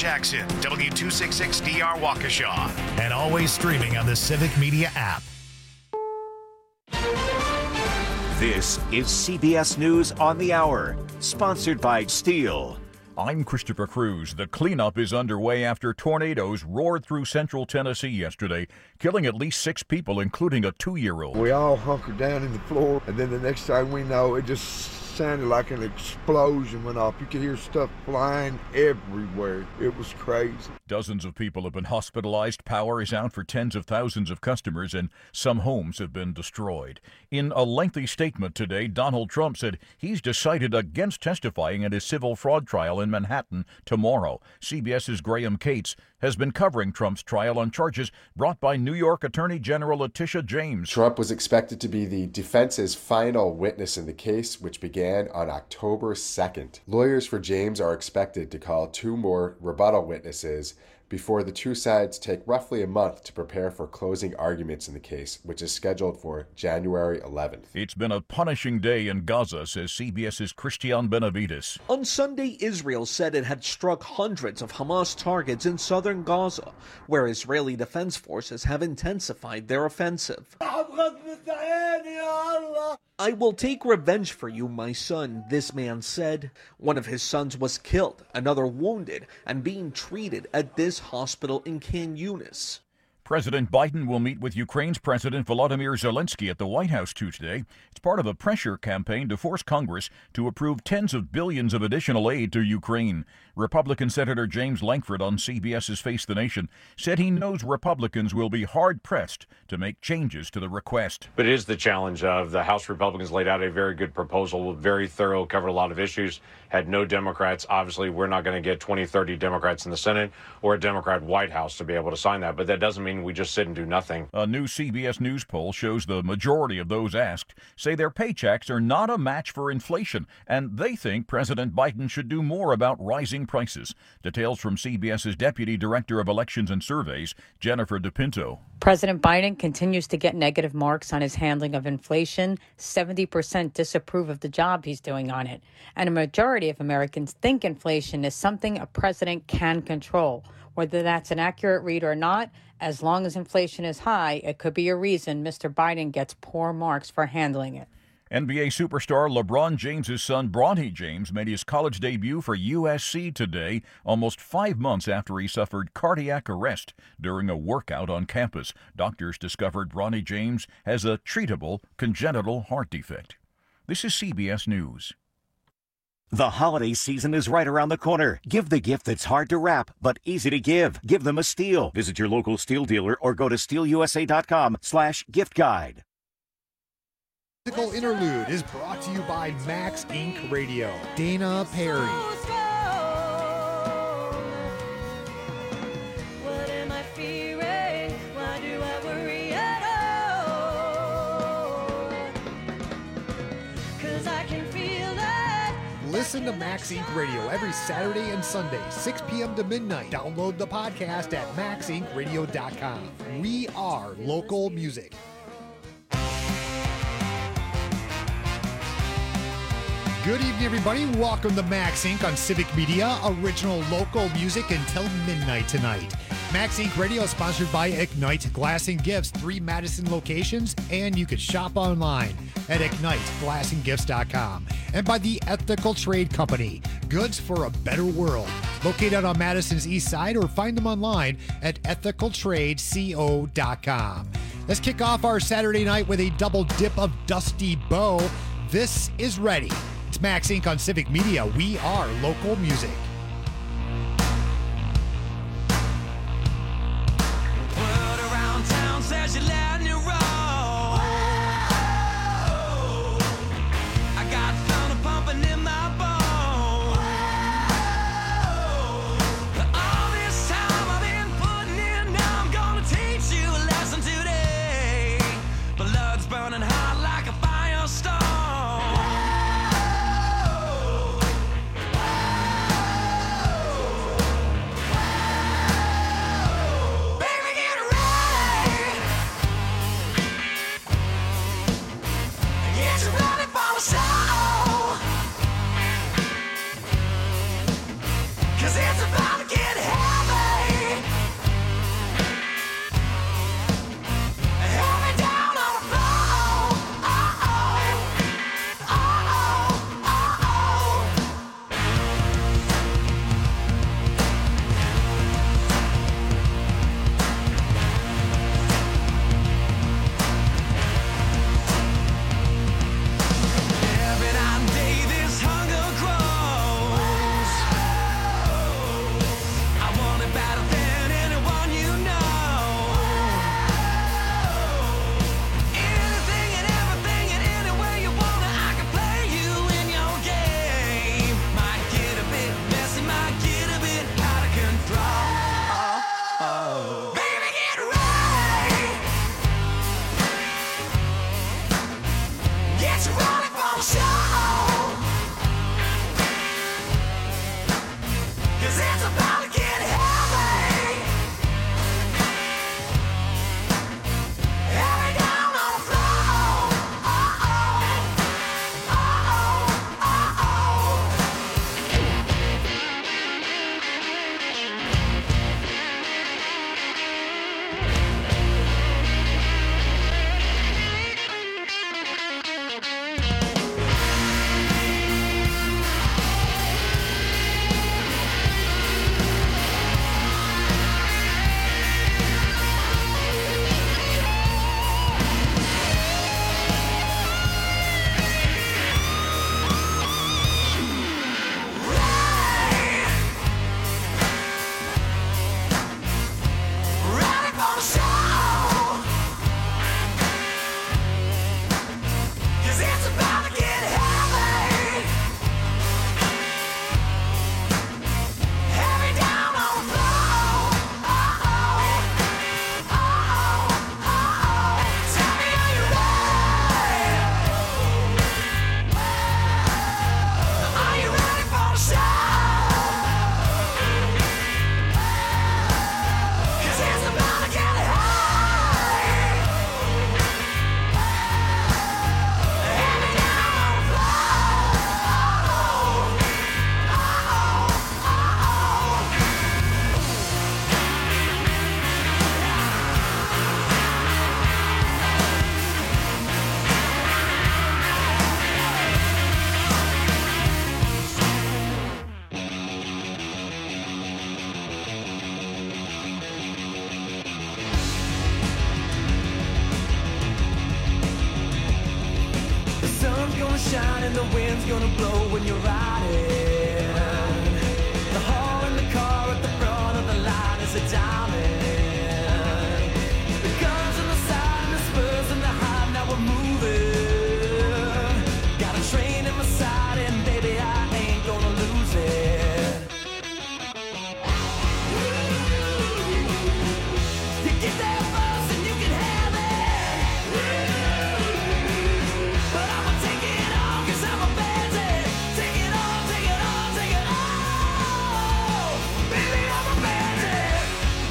Jackson, W266DR Waukesha, and always streaming on the Civic Media app. This is CBS News on the Hour, sponsored by Steel. I'm Christopher Cruz. The cleanup is underway after tornadoes roared through central Tennessee yesterday, killing at least 6 people, including a 2-year-old. We all hunkered down in the floor, and then the next thing we know, it just sounded like an explosion went off. You could hear stuff flying everywhere. It was crazy. Dozens of people have been hospitalized. Power is out for tens of thousands of customers, and some homes have been destroyed. In a lengthy statement today, Donald Trump said he's decided against testifying at his civil fraud trial in Manhattan tomorrow. CBS's Graham Cates has been covering Trump's trial on charges brought by New York Attorney General Letitia James. Trump was expected to be the defense's final witness in the case, which began on October 2nd. Lawyers for James are expected to call 2 more rebuttal witnesses before the two sides take roughly a month to prepare for closing arguments in the case, which is scheduled for January 11th. It's been a punishing day in Gaza, says CBS's Christian Benavides. On Sunday, Israel said it had struck hundreds of Hamas targets in southern Gaza, where Israeli defense forces have intensified their offensive. I will take revenge for you, my son, this man said. One of his sons was killed, another wounded, and being treated at this hospital in Khan Yunis. President Biden will meet with Ukraine's President Volodymyr Zelensky at the White House today. It's part of a pressure campaign to force Congress to approve tens of billions of additional aid to Ukraine. Republican Senator James Lankford on CBS's Face the Nation said he knows Republicans will be hard-pressed to make changes to the request. But it is the challenge of the House Republicans laid out a very good proposal, very thorough, covered a lot of issues, had no Democrats. Obviously, we're not going to get 20, 30 Democrats in the Senate or a Democrat White House to be able to sign that. But that doesn't mean we just sit and do nothing. A new CBS News poll shows the majority of those asked say their paychecks are not a match for inflation, and they think President Biden should do more about rising prices. Details from CBS's Deputy Director of Elections and Surveys, Jennifer DePinto. President Biden continues to get negative marks on his handling of inflation. 70% disapprove of the job he's doing on it. And a majority of Americans think inflation is something a president can control. Whether that's an accurate read or not, as long as inflation is high, it could be a reason Mr. Biden gets poor marks for handling it. NBA superstar LeBron James' son, Bronny James, made his college debut for USC today, almost 5 months after he suffered cardiac arrest during a workout on campus. Doctors discovered Bronny James has a treatable congenital heart defect. This is CBS News. The holiday season is right around the corner. Give the gift that's hard to wrap, but easy to give. Give them a Steel. Visit your local Steel dealer or go to steelusa.com/gift guide. Musical Interlude is brought to you by Max Inc. Radio. Dana Perry. What am I fearing? Why do I worry at all? 'Cause I can feel that. Listen to Max Inc. Radio every Saturday and Sunday, 6 p.m. to midnight. Download the podcast at maxincradio.com. We are local music. Good evening, everybody. Welcome to Max Inc. on Civic Media, original local music until midnight tonight. Max Inc. Radio is sponsored by Ignite Glass and Gifts, 3 Madison locations, and you can shop online at igniteglassandgifts.com. And by the Ethical Trade Company, goods for a better world. Located on Madison's east side, or find them online at ethicaltradeco.com. Let's kick off our Saturday night with a double dip of Dusty Bow. This is Ready. It's Max Inc. on Civic Media. We are local music. Word around town says you're letting it roll. I got thunder pumping in my bones. All this time I've been putting in, now I'm gonna teach you a lesson today. Blood's burning hot like a firestorm. sunshine and the wind's gonna blow when you're riding. The hall in the car at the front of the line is a diamond. The guns on the side and the spurs and the high, now we're moving. Got a train in my side and baby I ain't gonna lose it. You get there first and you can have it. But I'ma take it all 'cause I'm a bandit. Take it all, take it all, take it all. Baby, I'm a bandit.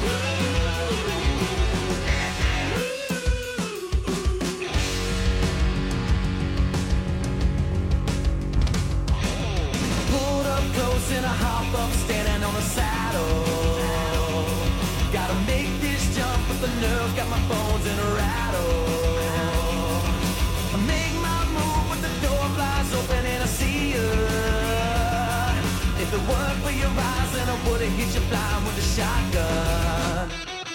Pulled up close and I hop up standing on the saddle. Gotta make this jump with the nerves, got my bones in a rattle. I make my move but the door flies open and I see you. If it weren't for your eyes then I would've hit you blind with a shotgun.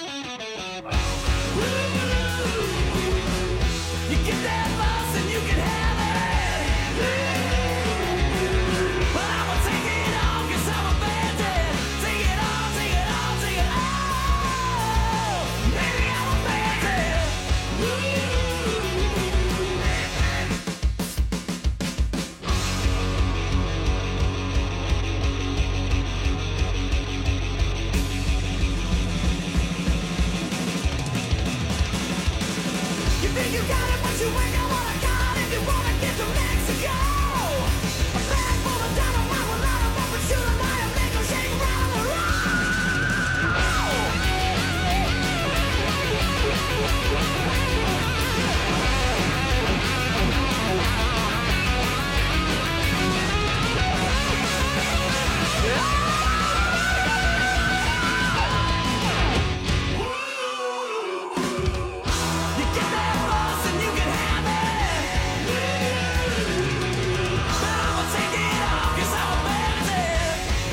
You get that bus and you can have it. But I'ma take it all 'cause I'm a bandit. Take it all, take it all, take it all. Baby, I'm a bandit. You think you got it, but you ain't got what I got. If you wanna get to Mexico, a bag full of dynamite will light 'em up and shoot 'em out and make 'em shake, rattle, and You get that bus and you can have it. But I'ma take it all 'cause I'm a bandit.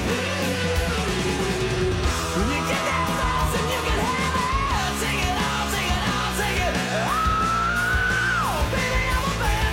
You get that bus and you can have it. Take it all, take it all, take it all. Baby, I'm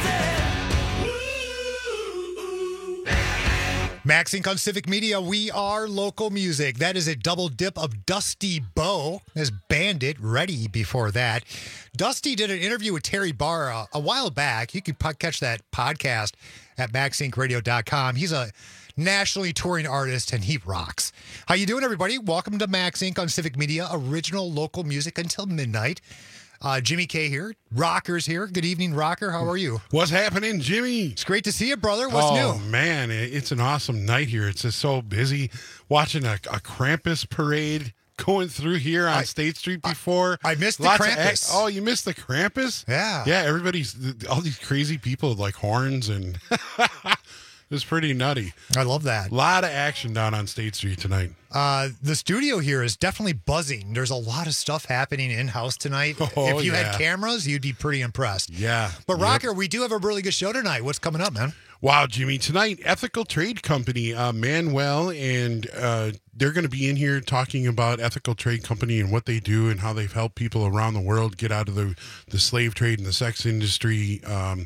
a bandit. Max Inc. on Civic Media. We are local music. That is a double dip of Dusty Bowe as Bandit. Ready before that. Dusty did an interview with Terry Barr a while back. You can catch that podcast at maxincradio.com. He's a nationally touring artist and he rocks. How you doing, everybody? Welcome to Max Inc. on Civic Media. Original local music until midnight. Jimmy K here. Rocker's here. Good evening, Rocker. How are you? What's happening, Jimmy? It's great to see you, brother. What's Oh, new? man, it's an awesome night here. It's just so busy watching a Krampus parade going through here on State Street before. I missed the Lots of Krampus. Oh, you missed the Krampus? Yeah. Yeah, everybody's, all these crazy people with like horns and it's pretty nutty. I love that. A lot of action down on State Street tonight. The studio here is definitely buzzing. There's a lot of stuff happening in-house tonight. Oh, if you yeah. had cameras, you'd be pretty impressed. Yeah. But Yep. Rocker, we do have a really good show tonight. What's coming up, man? Wow, Jimmy. Tonight, Ethical Trade Company, Manuel, and they're going to be in here talking about Ethical Trade Company and what they do and how they've helped people around the world get out of the slave trade and the sex industry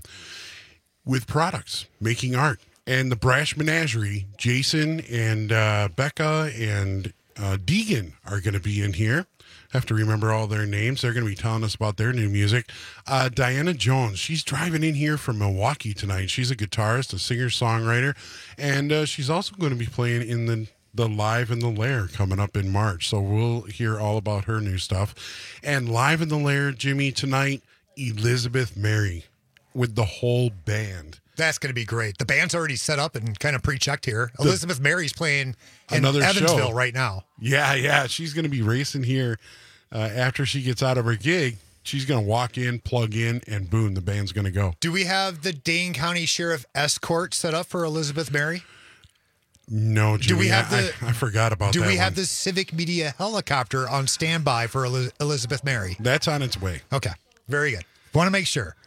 with products, making art. And the Brash Menagerie, Jason and Becca and Deegan are going to be in here. I have to remember all their names. They're going to be telling us about their new music. Diana Jones, she's driving in here from Milwaukee tonight. She's a guitarist, a singer-songwriter, and she's also going to be playing in the Live in the Lair coming up in March. So we'll hear all about her new stuff. And Live in the Lair, Jimmy, tonight, Elizabeth Mary with the whole band. That's going to be great. The band's already set up and kind of pre-checked here. Elizabeth Mary's playing in Another Evansville show right now. Yeah. She's going to be racing here after she gets out of her gig. She's going to walk in, plug in, and boom, the band's going to go. Do we have the Dane County Sheriff escort set up for Elizabeth Mary? No, Jimmy, Do we have I forgot about that. Do we have one. the Civic Media helicopter on standby for Elizabeth Mary? That's on its way. Okay, very good. Want to make sure.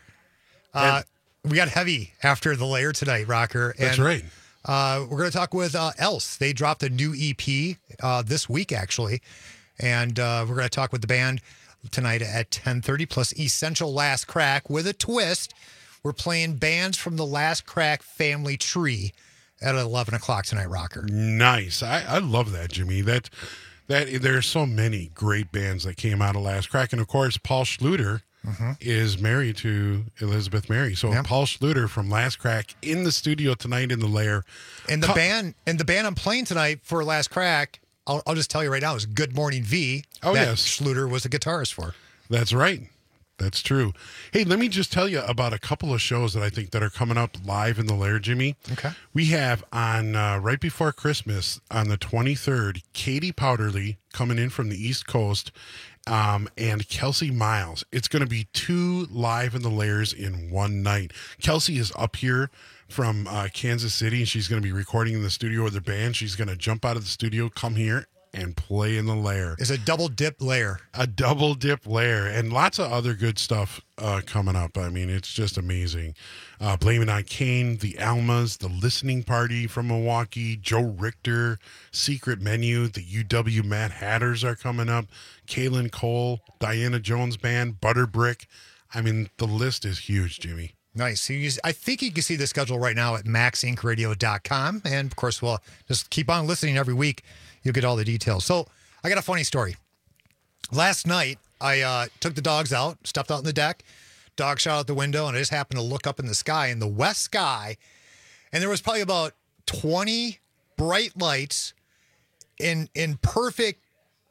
We got heavy after the layer tonight, Rocker. And, That's right. We're going to talk with Else. They dropped a new EP this week, actually. And we're going to talk with the band tonight at 10:30, plus Essential Last Crack with a twist. we're playing bands from the Last Crack family tree at 11 o'clock tonight, Rocker. Nice. I love that, Jimmy. That there are so many great bands that came out of Last Crack. And, of course, Paul Schluter is married to Elizabeth Mary. So Paul Schluter from Last Crack in the studio tonight in the Lair. And the band I'm playing tonight for Last Crack, I'll just tell you right now, is Good Morning V. Oh, that yes. Schluter was the guitarist for. That's right. That's true. Hey, let me just tell you about a couple of shows that I think that are coming up live in the Lair, Jimmy. Okay. We have on right before Christmas on the 23rd, Katie Powderly coming in from the East Coast, and Kelsey Miles. It's going to be 2 live in the Lairs in one night. Kelsey is up here from Kansas City, and she's going to be recording in the studio with her band. She's going to jump out of the studio, come here, and play in the Lair. It's a double dip Lair. A double dip Lair, and lots of other good stuff coming up. I mean, it's just amazing. Blame It on Kane, the Almas, the Listening Party from Milwaukee, Joe Richter, Secret Menu, the UW Mad Hatters are coming up, Kaylin Cole, Diana Jones Band, Butterbrick. I mean, the list is huge, Jimmy. Nice. I think you can see the schedule right now at maxincradio.com. And, of course, we'll just keep on listening every week. You'll get all the details. So I got a funny story. Last night, I took the dogs out, stepped out on the deck, dog shot out the window, and I just happened to look up in the sky, in the west sky, and there was probably about 20 bright lights in perfect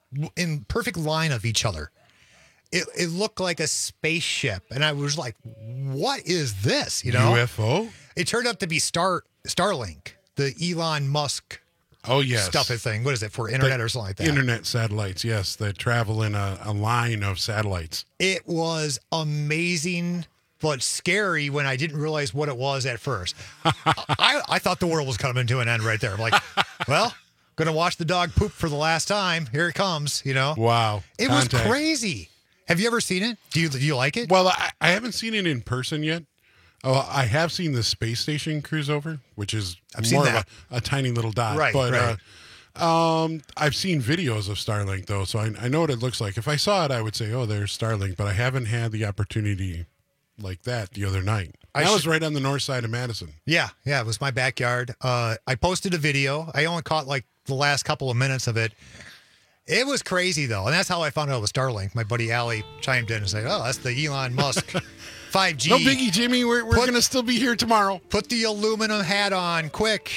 line of each other. It looked like a spaceship, and I was like, what is this? You know? UFO? It turned out to be Starlink, the Elon Musk stuff thing. What is it, for internet or something like that? Internet satellites, yes, that travel in a line of satellites. It was amazing, but scary when I didn't realize what it was at first. I thought the world was coming to an end right there. I'm like, well, going to watch the dog poop for the last time. Here it comes, you know? Wow. It was crazy. Have you ever seen it? Do you like it? Well, I haven't seen it in person yet. Oh, I have seen the space station cruise over, which is more of a tiny little dot. Right, but I've seen videos of Starlink, though, so I know what it looks like. If I saw it, I would say, oh, there's Starlink, but I haven't had the opportunity like that the other night. I was right on the north side of Madison. Yeah, it was my backyard. I posted a video. I only caught like the last couple of minutes of it. It was crazy, though, and that's how I found out it was Starlink. My buddy Allie chimed in and said, oh, that's the Elon Musk 5G. No biggie, Jimmy. We're going to still be here tomorrow. Put the aluminum hat on, quick.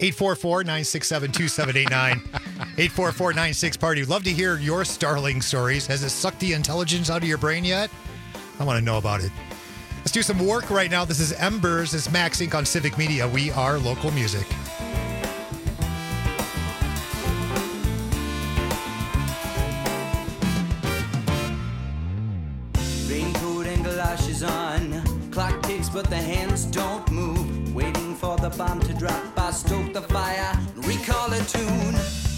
844-967-2789. 844-96-PARTY. Love to hear your Starlink stories. Has it sucked the intelligence out of your brain yet? I want to know about it. Let's do some work right now. This is Embers. It's Max Inc. on Civic Media. We are local music. Raincoat and galoshes on. Clock ticks, but the hands don't move. Waiting for the bomb to drop. I stoke the fire, recall a tune.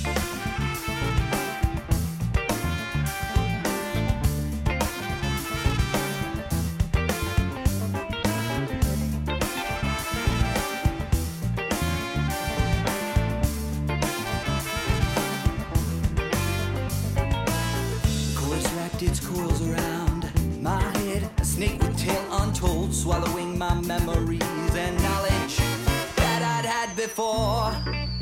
Chorus wrapped its coils around my head. A snake with tail untold, swallowing my memories and knowledge that I'd had before.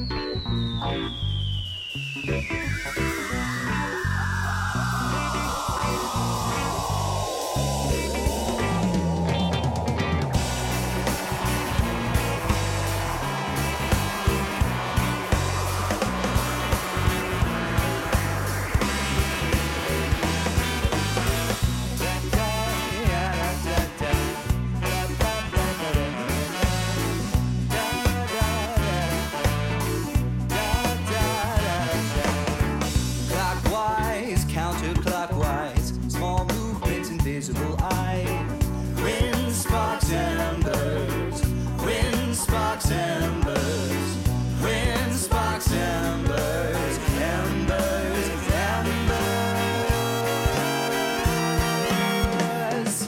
Clockwise, counterclockwise, small movements, invisible eye. Wind sparks embers, wind sparks embers, wind sparks embers, embers, embers.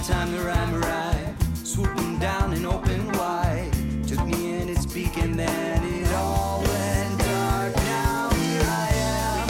right time to rhyme right. Swooping down and open wide. Took me in its beak and then it all went dark. Now here I am.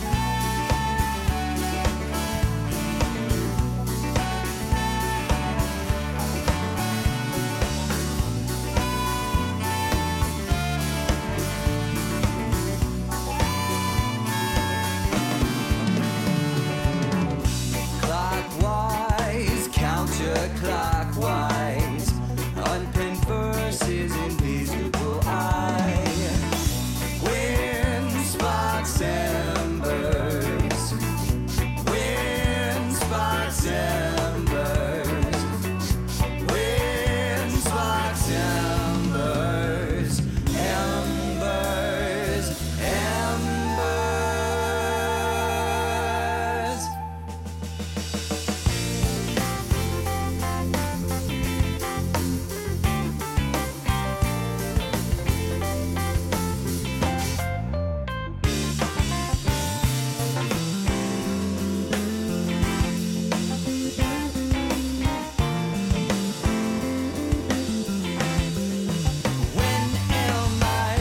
Clockwise, counterclockwise, unpenned verses, invisible eye, wind spots embers, wind spots embers, wind spots embers, embers, embers. When am I?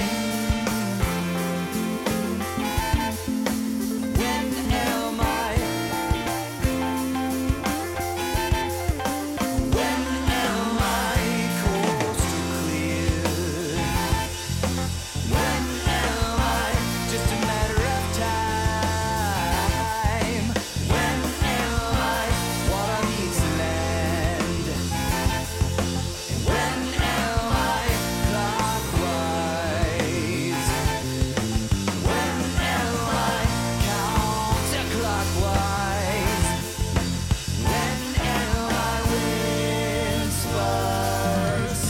When am I? When am I coastal clear? When am I just a matter of time? When am I water meets land? And when am I clockwise? When am I counterclockwise? When am I wind spots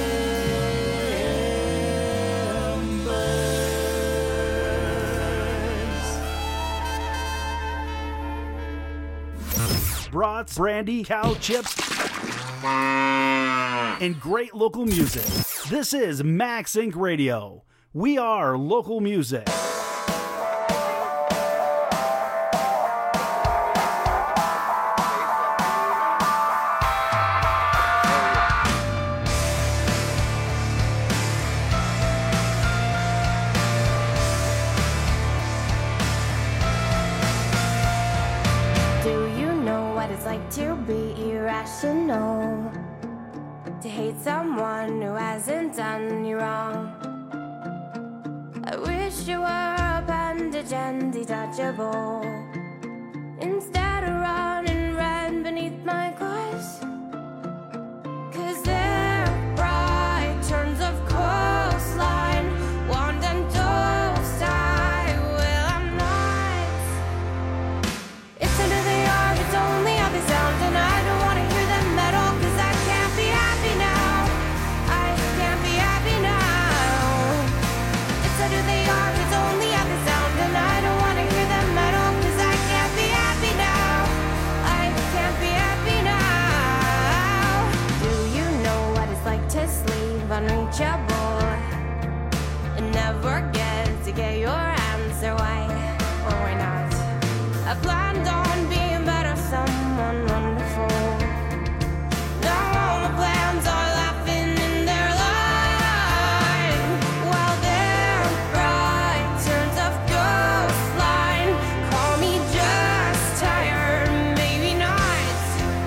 embers? Brats, brandy, cow chips, and great local music. This is Max Inc. Radio. We are local music. Do you know what it's like to be irrational? To hate someone who hasn't done you wrong. I wish you were a bandage and detachable. Instead of running red beneath my clothes. 'Cause they're bright turns of coastline, wand and toast. Well, I'm not. It's under the arm, it's only how they sound, and I don't wanna hear them at all, 'cause I can't be happy now. I can't be happy now. It's under the arm, it's only how they sound, and I don't wanna hear them at all, 'cause I can't be happy now. I can't be happy now. Do you know what it's like to sleep unreachable? And never get to get your answer, why or why not? I planned on being better, someone wonderful. Now all my plans are laughing in their line. While they're bright turns of ghost line. Call me just tired, maybe not.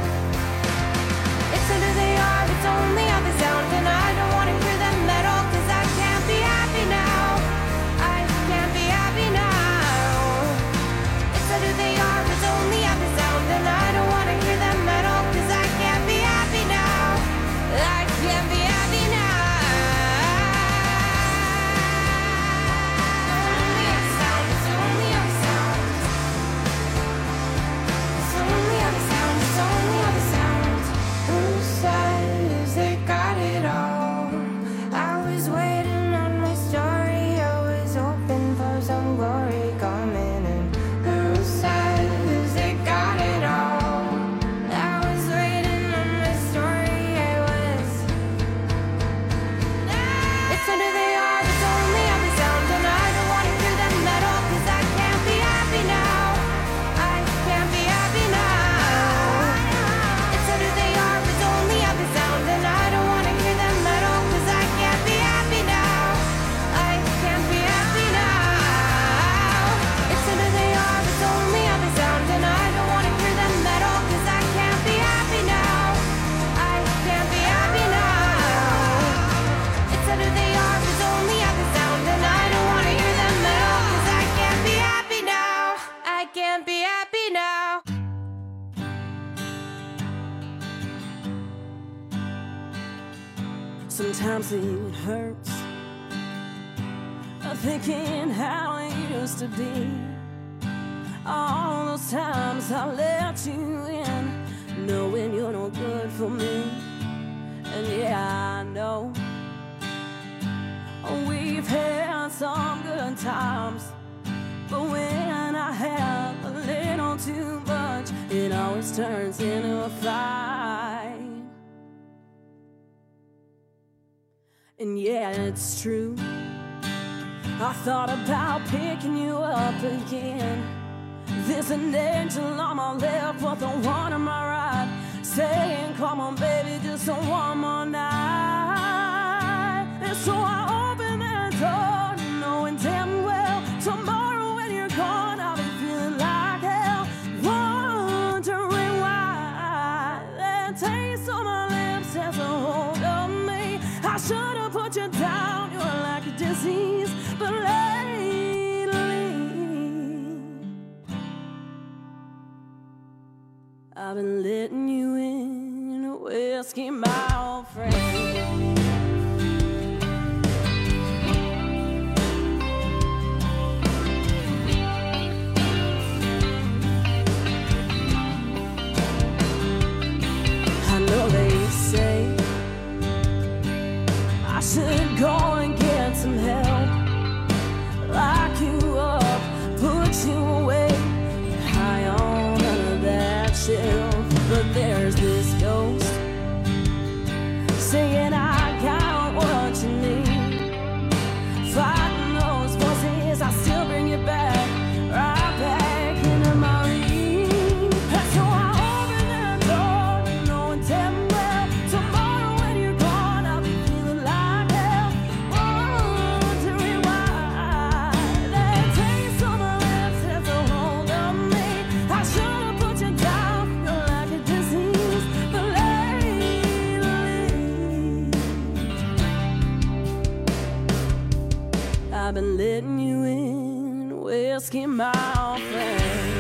It's under the arm, it's only how they sound, and I don't wanna hear them at all, 'cause I can't be happy now. I can't be happy now. It's under the arm. Sometimes it hurts, thinking how it used to be. All those times I let you in, knowing you're no good for me. And yeah, I know we've had some good times, but when I have a little too much, it always turns into a fight. And yeah, it's true, I thought about picking you up again. There's an angel on my left, but the one on my right, saying, come on baby, just one more night. And so I open that door, knowing damn well tomorrow when you're gone, I'll be feeling like hell, wondering why that taste on my lips has a hold of me. I should have put you down, you're like a disease, but lately I've been letting you in, whiskey, my old friend. I know they say I should go and get some help, lock you up, put you away, high on under that shelf. But there's this ghost saying I got what you need. Fighting those voices, I still bring you back, right back into my reach. And so I open that door, knowing damn well tomorrow when you're gone, I'll be feeling like hell, wondering why that taste on my lips has a hold of me. I should have put you down, you're like a disease, but lately I've been letting you in, whiskey, my old friend.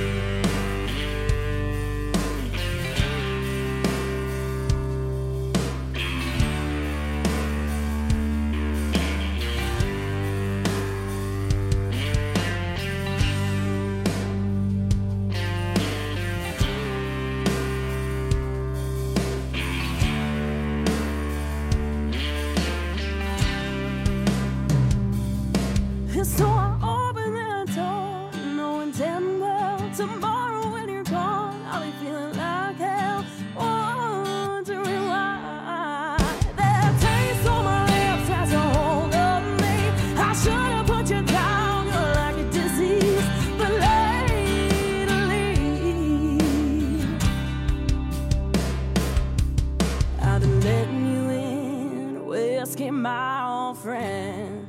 And so I open that door, knowing damn well tomorrow when you're gone, I'll be feeling like hell, wondering why that taste on my lips has a hold of me. I should have put you down, you're like a disease, but lately I've been letting you in, whiskey, my old friend.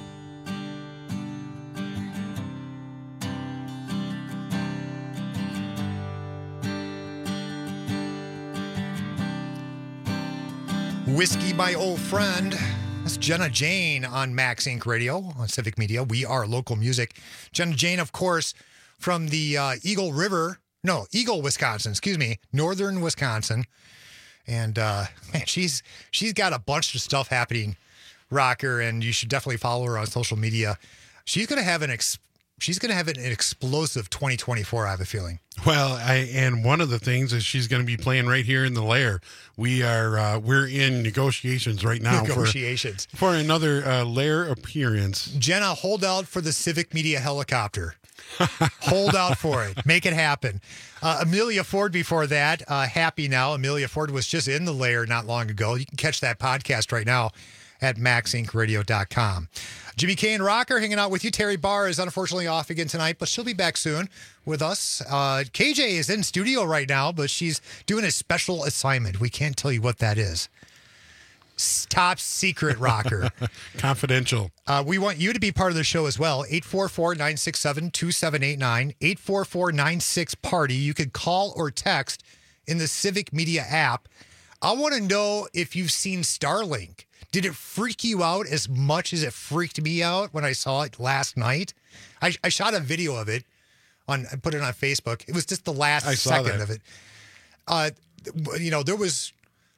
Whiskey, my old friend. That's Jenna Jane on Max Inc. Radio on Civic Media. We are local music. Jenna Jane, of course, from the Eagle, Wisconsin, northern Wisconsin. And man, she's got a bunch of stuff happening, rocker, and you should definitely follow her on social media. She's going to have an explosive 2024, I have a feeling. Well, and one of the things is she's going to be playing right here in the Lair. We're in negotiations right now for another Lair appearance. Jenna, hold out for the Civic Media helicopter. Hold out for it. Make it happen. Amelia Ford before that. Happy now. Amelia Ford was just in the Lair not long ago. You can catch that podcast right now at maxincradio.com. Jimmy K and Rocker hanging out with you. Terry Barr is unfortunately off again tonight, but she'll be back soon with us. KJ is in studio right now, but she's doing a special assignment. We can't tell you what that is. Top secret, Rocker. Confidential. We want you to be part of the show as well. 844-967-2789. 844-96-PARTY. You can call or text in the Civic Media app. I want to know if you've seen Starlink. Did it freak you out as much as it freaked me out when I saw it last night? I shot a video of it. I put it on Facebook. It was just the last second of it. There was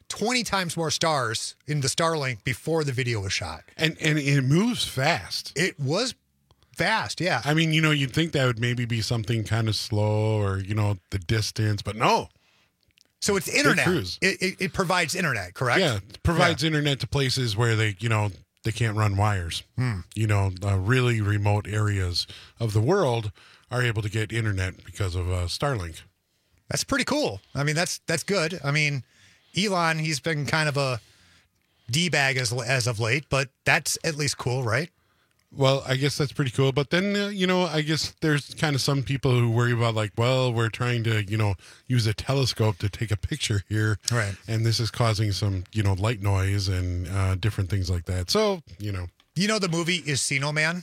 20 times more stars in the Starlink before the video was shot. And it moves fast. It was fast, yeah. I mean, you'd think that would maybe be something kind of slow or, the distance, but no. So it's internet. It provides internet, correct? Yeah, it provides internet to places where they can't run wires. Really remote areas of the world are able to get internet because of Starlink. That's pretty cool. I mean, that's good. I mean, Elon, he's been kind of a D-bag as of late, but that's at least cool, right? Well, I guess that's pretty cool. But then, I guess there's kind of some people who worry about we're trying to, use a telescope to take a picture here. Right. And this is causing some, light noise and different things like that. So, the movie Encino Man?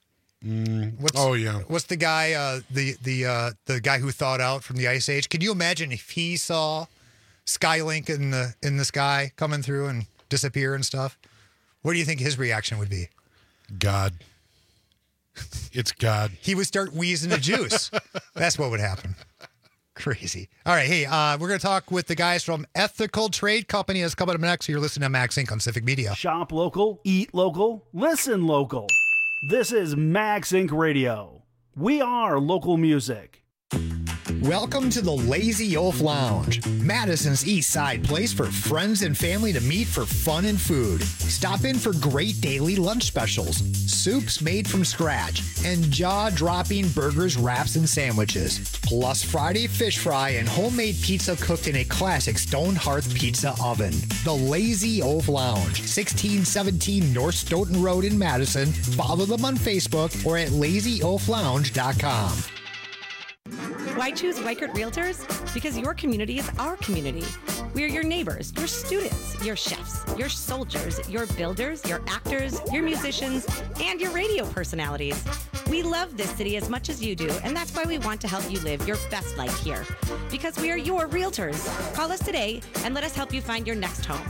What's the guy, the guy who thawed out from the Ice Age? Can you imagine if he saw Skylink in the sky coming through and disappear and stuff? What do you think his reaction would be? God. It's God. He would start wheezing the juice. That's what would happen. Crazy. All right. Hey, we're going to talk with the guys from Ethical Trade Company. That's coming up next. You're listening to Max Inc. on Civic Media. Shop local, eat local, listen local. This is Max Inc. Radio. We are local music. Welcome to the Lazy Oaf Lounge, Madison's East Side place for friends and family to meet for fun and food. Stop in for great daily lunch specials, soups made from scratch, and jaw-dropping burgers, wraps, and sandwiches. Plus Friday fish fry and homemade pizza cooked in a classic stone hearth pizza oven. The Lazy Oaf Lounge, 1617 North Stoughton Road in Madison. Follow them on Facebook or at lazyoaflounge.com. Why choose Weichert Realtors? Because your community is our community. We are your neighbors, your students, your chefs, your soldiers, your builders, your actors, your musicians, and your radio personalities. We love this city as much as you do, and that's why we want to help you live your best life here. Because we are your realtors. Call us today and let us help you find your next home.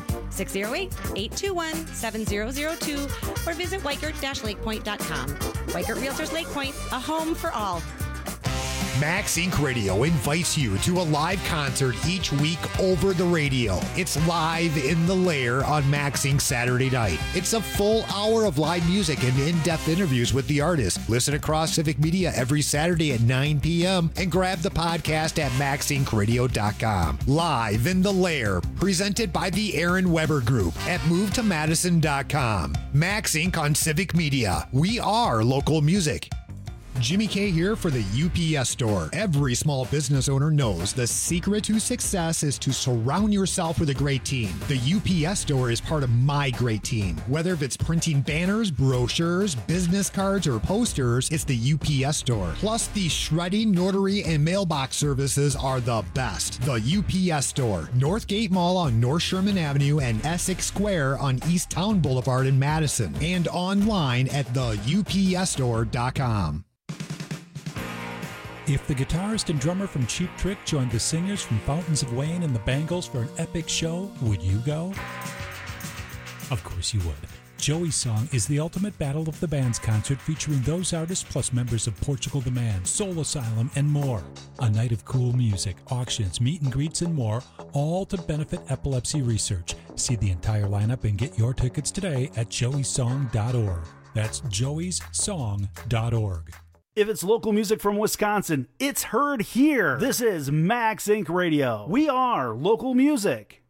608-821-7002 or visit Weichert-lakepoint.com. Weichert Realtors Lake Point, a home for all. Max Inc. Radio invites you to a live concert each week over the radio. It's Live in the Lair on Max Inc. Saturday night. It's a full hour of live music and in-depth interviews with the artist. Listen across Civic Media every Saturday at 9 p.m. and grab the podcast at maxincradio.com. Live in the Lair, presented by the Aaron Weber Group at movetomadison.com. Max Inc. on Civic Media. We are local music. Jimmy K here for the UPS Store. Every small business owner knows the secret to success is to surround yourself with a great team. The UPS Store is part of my great team. Whether it's printing banners, brochures, business cards, or posters, it's the UPS Store. Plus, the shredding, notary, and mailbox services are the best. The UPS Store. Northgate Mall on North Sherman Avenue and Essex Square on East Town Boulevard in Madison. And online at theupsstore.com. If the guitarist and drummer from Cheap Trick joined the singers from Fountains of Wayne and the Bangles for an epic show, would you go? Of course you would. Joey's Song is the ultimate Battle of the Bands concert featuring those artists plus members of Portugal the Man, Soul Asylum, and more. A night of cool music, auctions, meet and greets, and more, all to benefit epilepsy research. See the entire lineup and get your tickets today at joeysong.org. That's joeysong.org. If it's local music from Wisconsin, it's heard here. This is Max Inc. Radio. We are local music.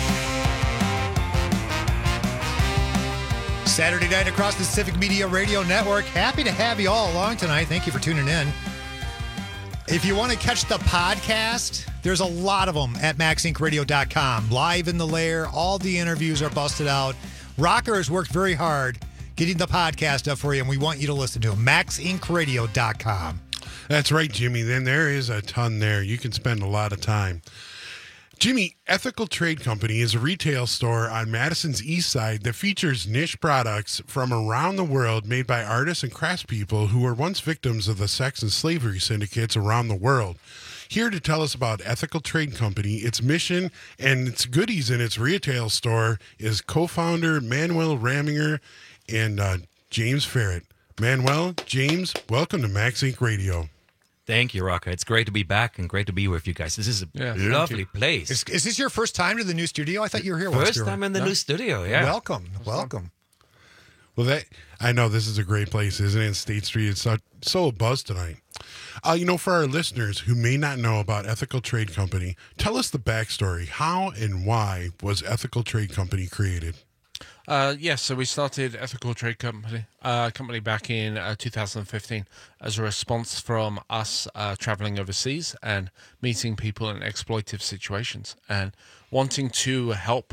Saturday night across the Civic Media Radio Network. Happy to have you all along tonight. Thank you for tuning in. If you want to catch the podcast, there's a lot of them at maxincradio.com. Live in the Lair. All the interviews are busted out. Rocker has worked very hard getting the podcast up for you, and we want you to listen to them. maxincradio.com. That's right, Jimmy. Then there is a ton there. You can spend a lot of time. Jimmy, Ethical Trade Company is a retail store on Madison's East Side that features niche products from around the world made by artists and craftspeople who were once victims of the sex and slavery syndicates around the world. Here to tell us about Ethical Trade Company, its mission, and its goodies in its retail store is co-founder Manuel Raminger and James Ferret. Manuel, James, welcome to Max Inc. Radio. Thank you, Rocco. It's great to be back and great to be with you guys. This is a lovely place. Is this your first time to the new studio? I thought you were here once. First time in the new studio, yeah. Welcome. Well, I know this is a great place, isn't it? State Street. It's so abuzz tonight. For our listeners who may not know about Ethical Trade Company, tell us the backstory. How and why was Ethical Trade Company created? So we started Ethical Trade Company back in 2015 as a response from us traveling overseas and meeting people in exploitative situations and wanting to help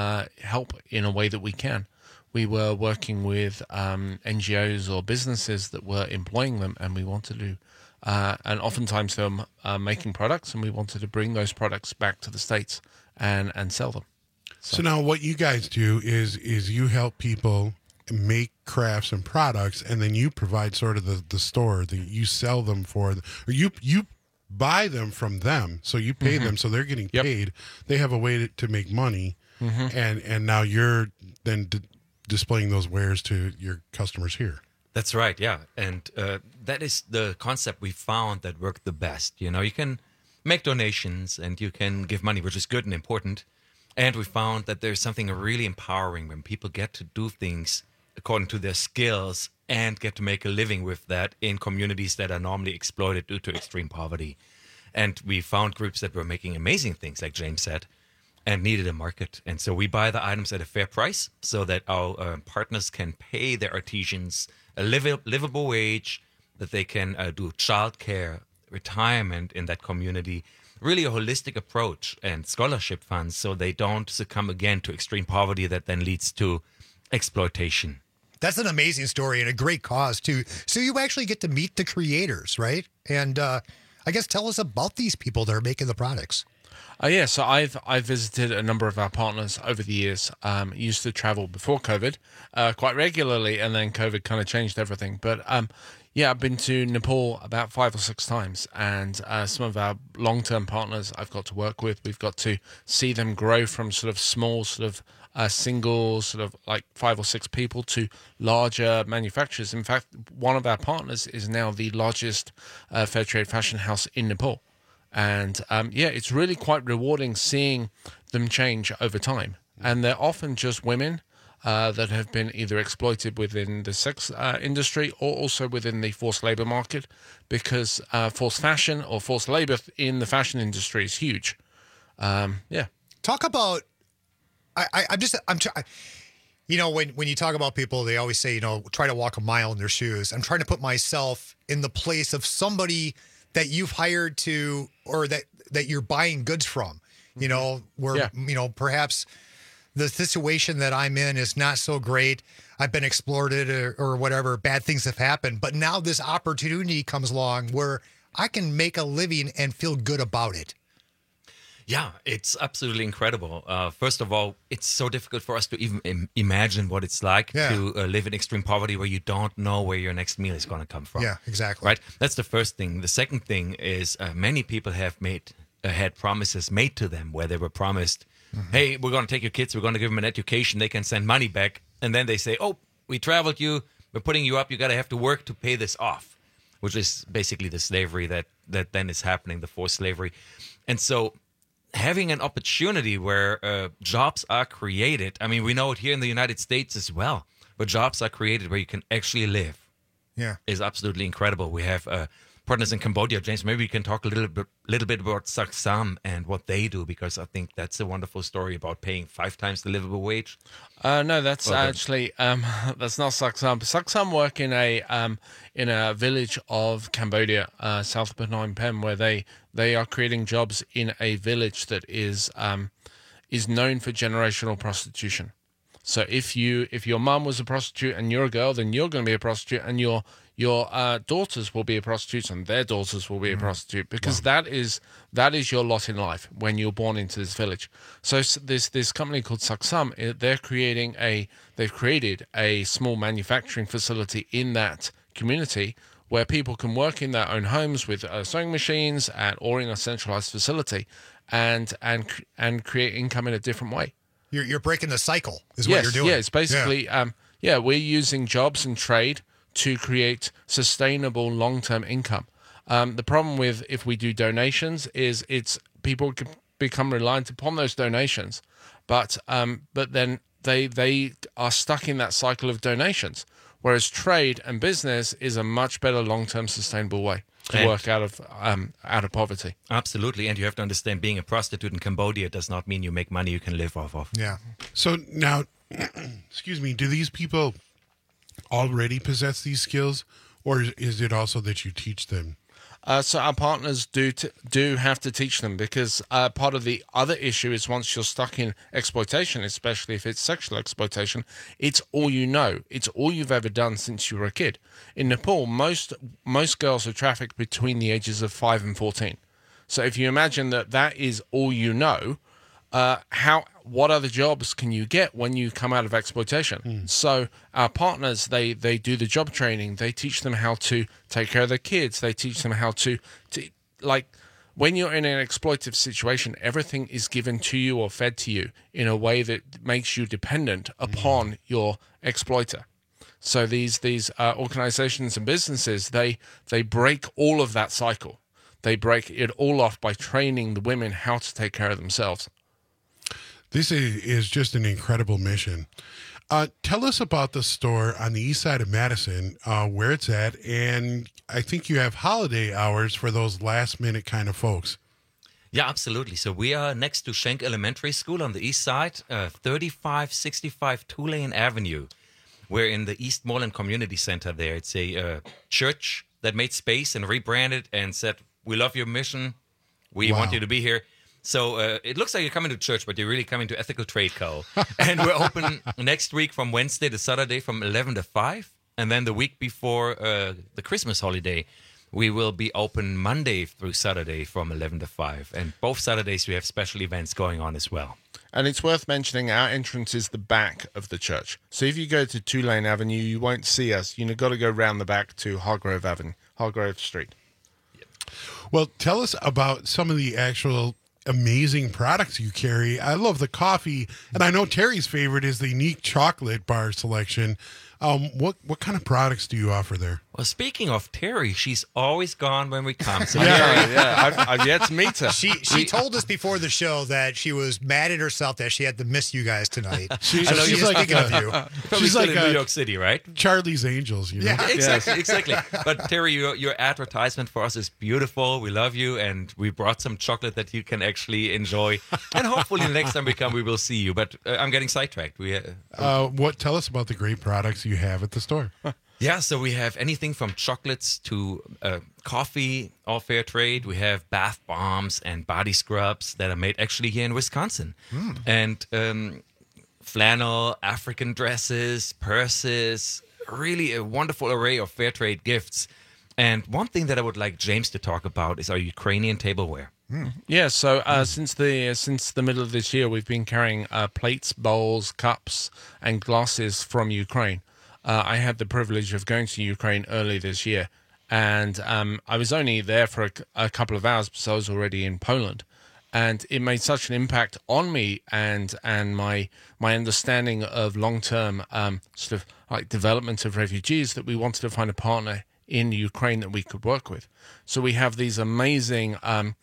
in a way that we can. We were working with NGOs or businesses that were employing them, and we wanted to, and oftentimes them making products, and we wanted to bring those products back to the States and sell them. So now what you guys do is you help people make crafts and products, and then you provide sort of the store that you sell them for, or you buy them from them, so you pay them, so they're getting paid. They have a way to make money, and now you're then displaying those wares to your customers here. That's right, yeah. And that is the concept we found that worked the best. You can make donations and you can give money, which is good and important. And we found that there's something really empowering when people get to do things according to their skills and get to make a living with that in communities that are normally exploited due to extreme poverty. And we found groups that were making amazing things, like James said, and needed a market. And so we buy the items at a fair price so that our partners can pay their artisans a livable wage, that they can do childcare, retirement in that community, really a holistic approach, and scholarship funds so they don't succumb again to extreme poverty that then leads to exploitation. That's an amazing story and a great cause, too. So you actually get to meet the creators, right? And I guess tell us about these people that are making the products. So I've visited a number of our partners over the years. Used to travel before COVID quite regularly, and then COVID kind of changed everything. But I've been to Nepal about 5 or 6 times, and some of our long-term partners I've got to work with. We've got to see them grow from sort of small, single, like 5 or 6 people to larger manufacturers. In fact, one of our partners is now the largest fair trade fashion house in Nepal. And it's really quite rewarding seeing them change over time. And they're often just women that have been either exploited within the sex industry or also within the forced labor market, because forced fashion or forced labor in the fashion industry is huge. Talk about, when you talk about people, they always say, try to walk a mile in their shoes. I'm trying to put myself in the place of somebody that you've hired to, or that you're buying goods from, perhaps the situation that I'm in is not so great. I've been exploited or whatever, bad things have happened. But now this opportunity comes along where I can make a living and feel good about it. Yeah, it's absolutely incredible. First of all, it's so difficult for us to even imagine what it's like to live in extreme poverty where you don't know where your next meal is going to come from. Yeah, exactly. Right? That's the first thing. The second thing is many people have had promises made to them where they were promised, hey, we're going to take your kids, we're going to give them an education, they can send money back. And then they say, oh, we traveled you, we're putting you up, you got to have to work to pay this off, which is basically the slavery that then is happening, the forced slavery. And so having an opportunity where jobs are created, I mean, we know it here in the United States as well, but jobs are created where you can actually live, is absolutely incredible. We have partners in Cambodia. James, maybe you can talk a little bit about Saksam and what they do, because I think that's a wonderful story about paying 5 times the livable wage. No, that's actually that's not Saksam. Saksam work in a village of Cambodia, south of Phnom Penh, where they are creating jobs in a village that is known for generational prostitution. So if your mum was a prostitute and you're a girl, then you're going to be a prostitute, and your daughters will be a prostitute, and their daughters will be a prostitute, because that is your lot in life when you're born into this village. So this company called Saksam, they've created a small manufacturing facility in that community where people can work in their own homes with sewing machines or in a centralized facility and create income in a different way. You're breaking the cycle is what you're doing. Yeah, it's basically, we're using jobs and trade to create sustainable long-term income. The problem with if we do donations is people can become reliant upon those donations, but then they are stuck in that cycle of donations. Whereas trade and business is a much better long-term sustainable way to work out of poverty. Absolutely, and you have to understand, being a prostitute in Cambodia does not mean you make money you can live off of. Yeah. So now, excuse me, do these people already possess these skills, or is it also that you teach them? So our partners do have to teach them, because part of the other issue is once you're stuck in exploitation, especially if it's sexual exploitation, it's all you know. It's all you've ever done since you were a kid. In Nepal, most girls are trafficked between the ages of 5 and 14. So if you imagine that is all you know, what other jobs can you get when you come out of exploitation? So our partners, they do the job training. They teach them how to take care of their kids. They teach them how to like, when you're in an exploitative situation, everything is given to you or fed to you in a way that makes you dependent upon your exploiter. So these organizations and businesses, they break all of that cycle. They break it all off by training the women how to take care of themselves. This is just an incredible mission. Tell us about the store on the east side of Madison, where it's at, and I think you have holiday hours for those last-minute kind of folks. Yeah, absolutely. So we are next to Schenk Elementary School on the east side, 3565 Tulane Avenue. We're in the Eastmoreland Community Center there. It's a church that made space and rebranded and said, we love your mission. We want you to be here. So it looks like you're coming to church, but you're really coming to Ethical Trade Co. And we're open next week from Wednesday to Saturday from 11 to 5. And then the week before the Christmas holiday, we will be open Monday through Saturday from 11 to 5. And both Saturdays we have special events going on as well. And it's worth mentioning our entrance is the back of the church. So if you go to Tulane Avenue, you won't see us. You've got to go round the back to Hargrove Street. Well, tell us about some of the actual amazing products you carry. I love the coffee, and I know Terry's favorite is the unique chocolate bar selection. What kind of products do you offer there? Well, speaking of Terry, she's always gone when we come. So I've yet to meet her. She told us before the show that she was mad at herself that she had to miss you guys tonight. She's like thinking of you. She's like in New York City, right? Charlie's Angels, you know? Yeah, exactly. But Terry, your advertisement for us is beautiful. We love you, and we brought some chocolate that you can actually enjoy. And hopefully the next time we come, we will see you. But I'm getting sidetracked. Tell us about the great products you have at the store. Yeah, so we have anything from chocolates to coffee, all fair trade. We have bath bombs and body scrubs that are made actually here in Wisconsin. And flannel, African dresses, purses, really a wonderful array of fair trade gifts. And one thing that I would like James to talk about is our Ukrainian tableware. Yeah, so since the middle of this year, we've been carrying plates, bowls, cups, and glasses from Ukraine. I had the privilege of going to Ukraine early this year, and I was only there for a couple of hours because I was already in Poland, and it made such an impact on me and my understanding of long-term sort of like development of refugees that we wanted to find a partner in Ukraine that we could work with. So we have these amazing,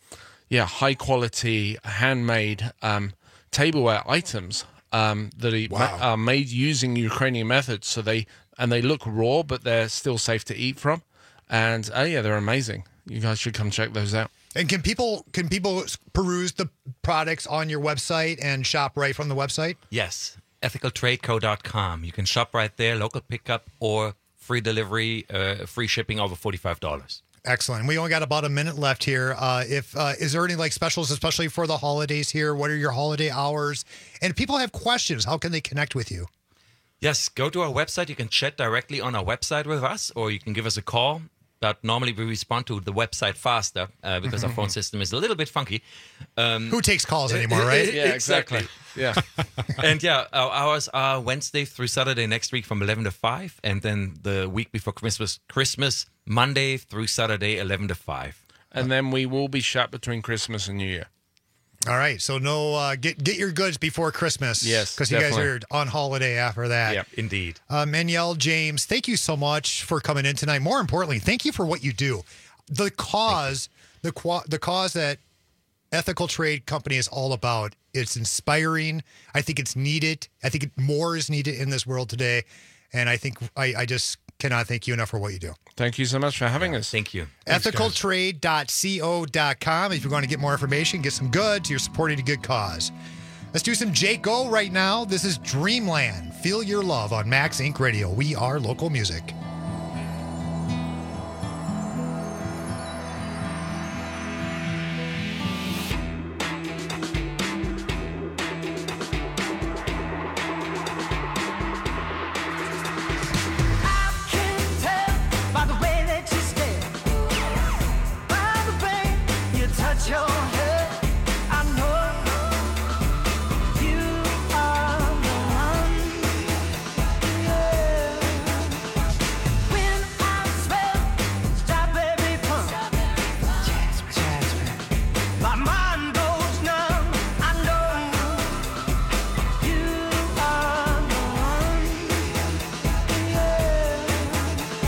high-quality, handmade tableware items that are made using Ukrainian methods. So they look raw, but they're still safe to eat from. And they're amazing. You guys should come check those out. And can people peruse the products on your website and shop right from the website? Yes, ethicaltradeco.com. You can shop right there, local pickup or free delivery, free shipping over $45. Excellent. We only got about a minute left here. Is there any like specials, especially for the holidays here? What are your holiday hours? And if people have questions, how can they connect with you? Yes, go to our website. You can chat directly on our website with us, or you can give us a call. But normally we respond to the website faster because our phone system is a little bit funky. Who takes calls anymore, right? Yeah, exactly. Yeah. And our hours are Wednesday through Saturday next week from 11 to 5. And then the week before Christmas, Monday through Saturday, 11 to 5. And then we will be shut between Christmas and New Year. All right. So get your goods before Christmas. Yes, because you guys are on holiday after that. Yeah, indeed. Manuel, James, thank you so much for coming in tonight. More importantly, thank you for what you do. the cause that Ethical Trade Company is all about. It's inspiring. I think it's needed. I think more is needed in this world today. And I think I just cannot thank you enough for what you do. Thank you so much for having us. Thank you. Ethicaltrade.co.com. If you want to get more information, get some goods, you're supporting a good cause. Let's do some Jake O right now. This is Dreamland. Feel Your Love on Max Inc. Radio. We are local music.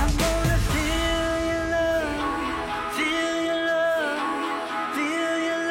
Feel your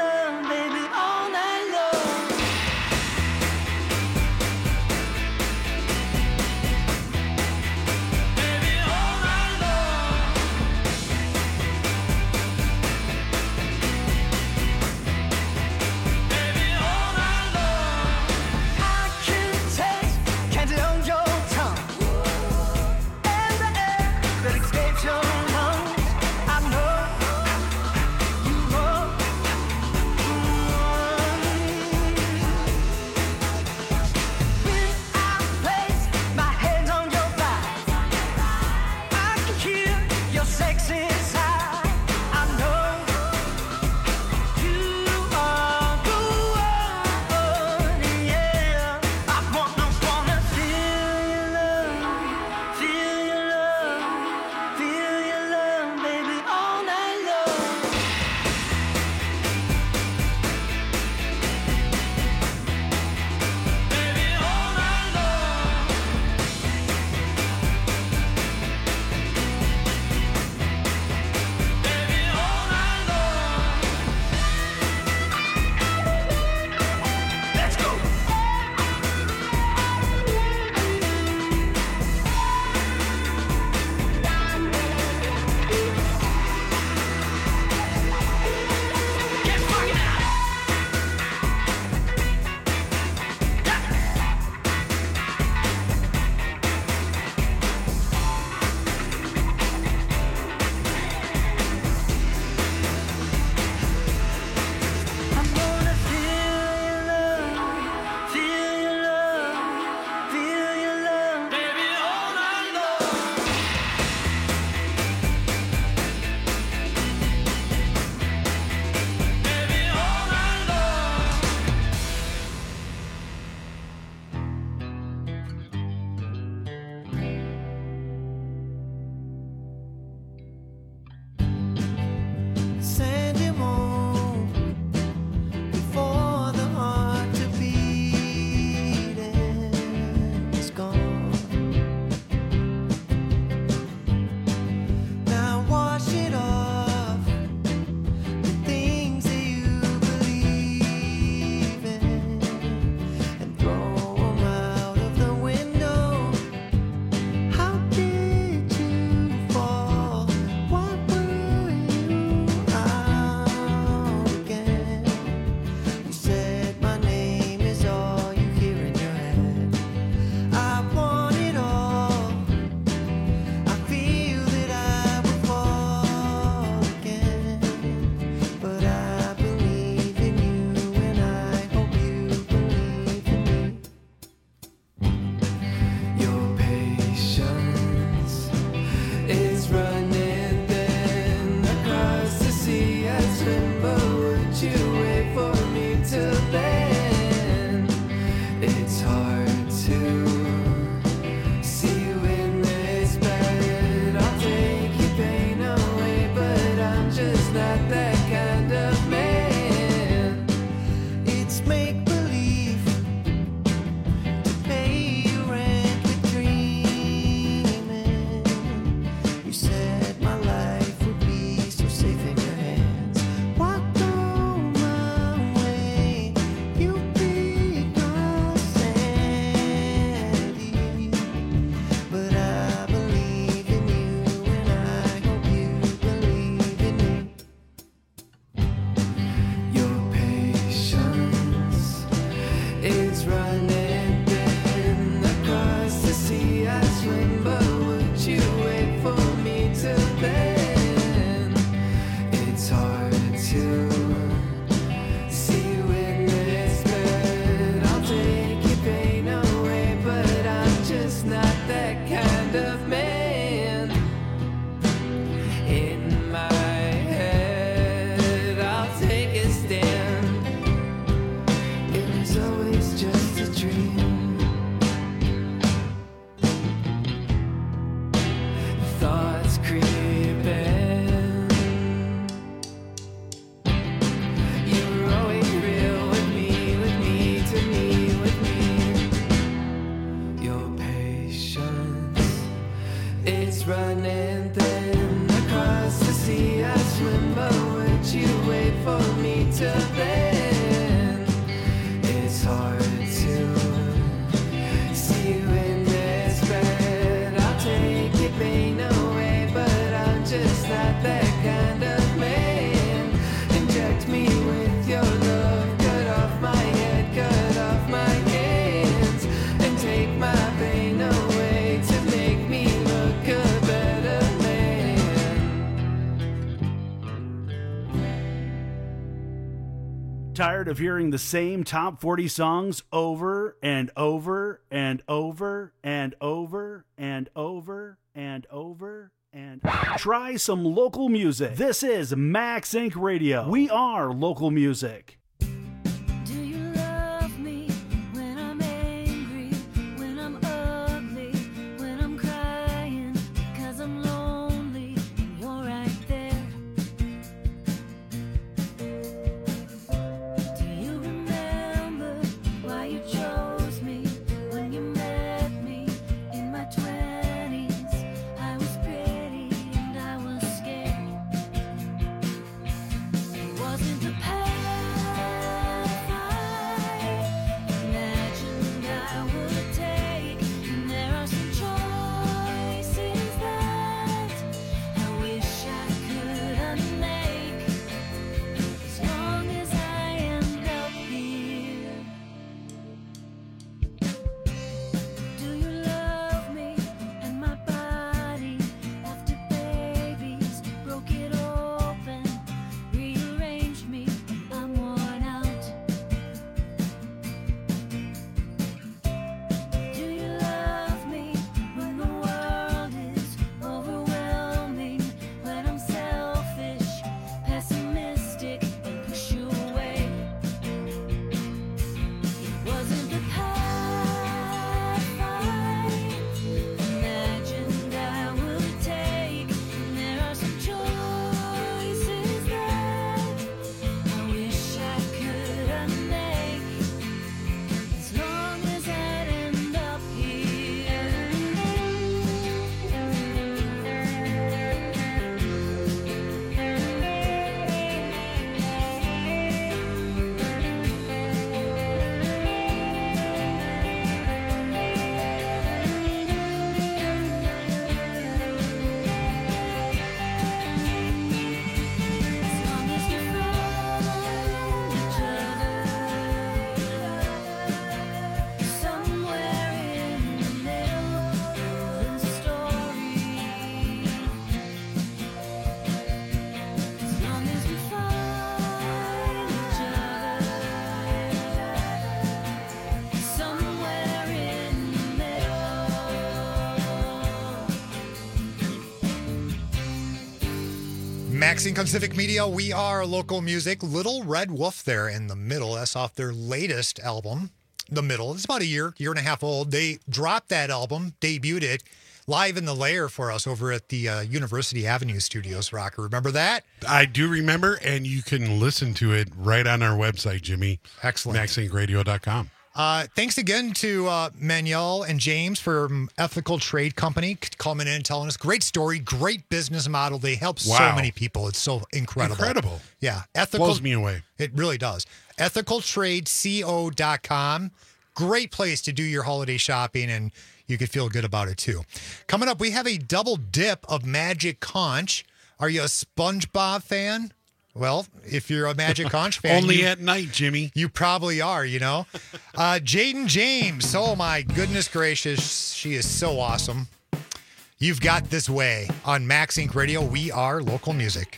sea I swim, but would you wait for me till then? It's hard to see you in this bed. I'll take your pain away, but I'm just not that kind of man. Inject me with your love, cut off my head, cut off my hands, and take my pain away to make me look a better man. Tired of hearing the same top 40 songs over and over and over and over and over and over and try some local music. This is Max Inc. Radio. We are local music. Do you love me when I'm angry, when I'm ugly, when I'm crying, 'cause I'm lonely and you're right there? Do you remember why you chose me when you met me in my 20s? I was pretty and I was scared. It wasn't the path I imagined I would take, and there are some choices that I wish I could unmake. As long as I end up here. Do you love me and my body after babies broke it open, rearranged me? I'm worn out. Do you love me when the world is overwhelming, when I'm selfish, pessimistic, and push you away? It wasn't the path I imagined I would take, and there are some choices that I wish I could unmake. As long as I end up somewhere in the middle of the story. As long as we find each other, somewhere in the middle. Maxing on Civic Media, we are local music. Little Red Wolf there in the middle. That's off their latest album, The Middle. It's about a year and a half old. They dropped that album, debuted it live in the Lair for us over at the University Avenue Studios, Rocker. Remember that? I do remember, and you can listen to it right on our website, Jimmy. Excellent. MaxIncRadio.com. Thanks again to Manuel and James from Ethical Trade Company coming in and telling us. Great story, great business model. They help so Wow. many people. It's so incredible. Incredible. Yeah. Blows me away. It really does. EthicalTradeCo.com. Great place to do your holiday shopping, and you could feel good about it too. Coming up, we have a double dip of Magic Conch. Are you a SpongeBob fan? Well, if you're a Magic Conch fan, Only at night, Jimmy. you probably are, you know. Jaden James, oh my goodness gracious, she is so awesome. You've Got This Way on Max Inc. Radio. We are local music.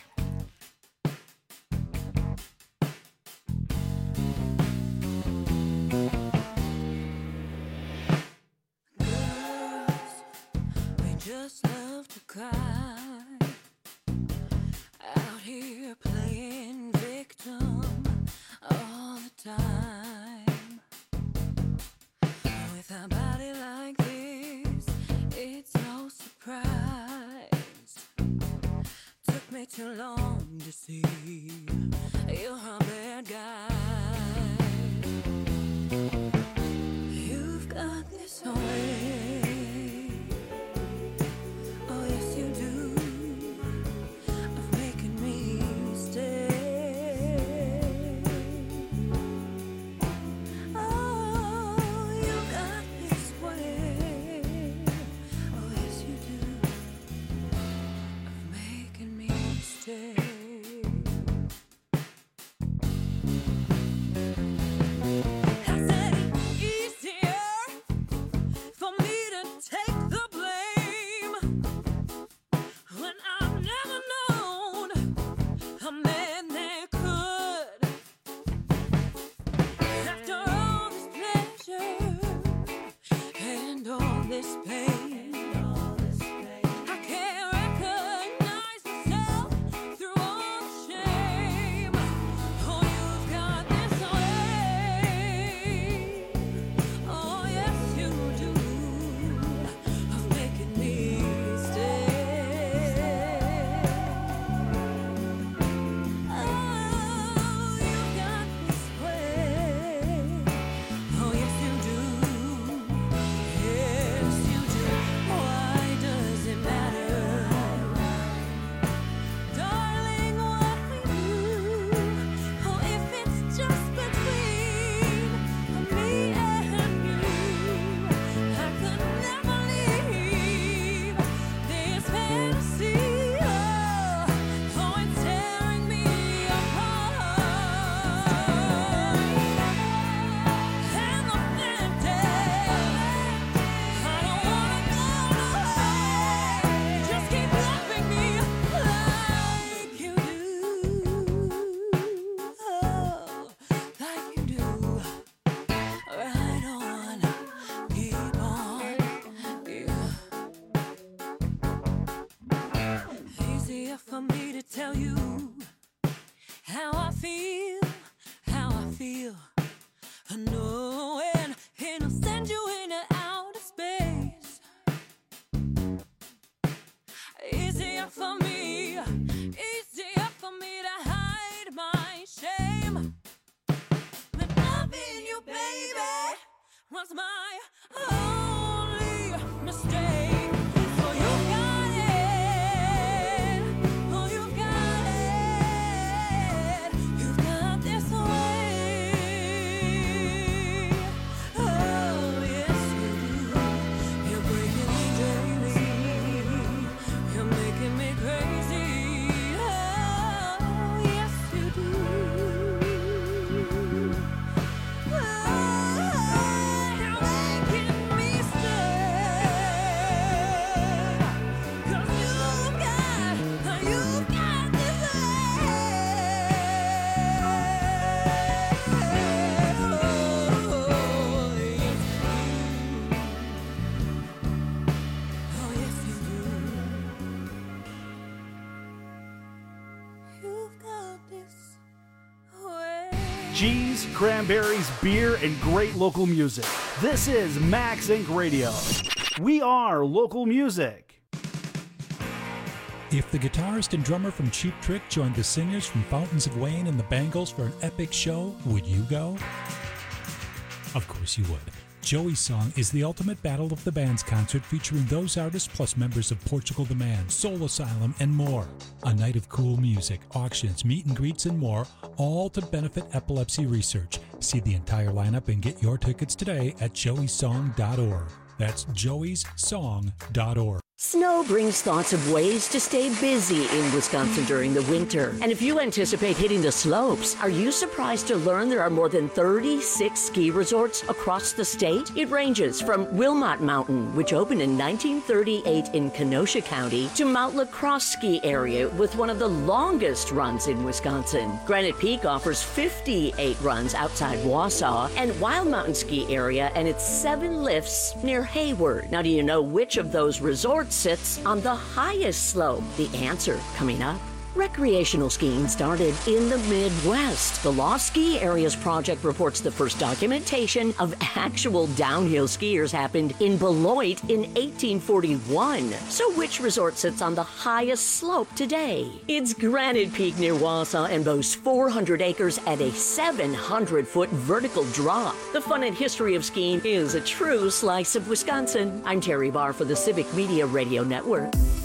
We just love to cry out here playing victim all the time. With a body like this, it's no surprise. Took me too long to see you're a bad guy. You've got this way. Oh yes you do. Of stay. I said it's easier for me to take the blame when I've never known a man that could. After all this pleasure and all this pain, I can't recognize myself through all the shame. Oh, you've got this way. Oh, yes, you do. Of making me stay. Oh, you've got this way. Oh, yes, you do. Yes, you do. Why does it matter? Darling, what we do. Oh, if it's just between me and you, I could never leave this fantasy. Oh, it's tearing me apart. And the I don't wanna go away. Just keep loving me like you do. Oh, like you do. Right on, keep on, yeah. Easier for me to tell you how I feel, knowing it'll send you into outer space. Easier for me to hide my shame. But loving you, baby, was my only mistake. Oh, you got it. Oh, you got it. You've got this way. Oh, yes, you do. You're breaking me daily. You're making me crazy. Oh, yes, you do. Oh, you're making me stay. 'Cause you've got this Oh, yes, you do. You've got this way. Cheese, cranberries, beer, and great local music. This is Max Inc. Radio. We are local music. If the guitarist and drummer from Cheap Trick joined the singers from Fountains of Wayne and the Bangles for an epic show, would you go? Of course you would. Joey's Song is the ultimate Battle of the Bands concert featuring those artists plus members of Portugal the Man, Soul Asylum, and more. A night of cool music, auctions, meet and greets, and more, all to benefit epilepsy research. See the entire lineup and get your tickets today at joeysong.org. That's joeysong.org. Snow brings thoughts of ways to stay busy in Wisconsin during the winter. And if you anticipate hitting the slopes, are you surprised to learn there are more than 36 ski resorts across the state? It ranges from Wilmot Mountain, which opened in 1938 in Kenosha County, to Mount LaCrosse Ski Area with one of the longest runs in Wisconsin. Granite Peak offers 58 runs outside Wausau, and Wild Mountain Ski Area and its 7 lifts near Hayward. Now, do you know which of those resorts sits on the highest slope? The answer coming up. Recreational skiing started in the Midwest. The Lost Ski Areas Project reports the first documentation of actual downhill skiers happened in Beloit in 1841. So which resort sits on the highest slope today? It's Granite Peak near Wausau and boasts 400 acres and a 700-foot vertical drop. The fun and history of skiing is a true slice of Wisconsin. I'm Terry Barr for the Civic Media Radio Network.